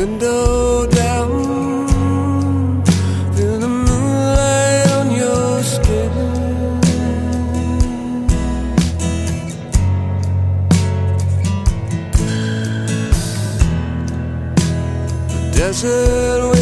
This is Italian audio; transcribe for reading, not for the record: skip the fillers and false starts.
window down, feel the moonlight on your skin. The desert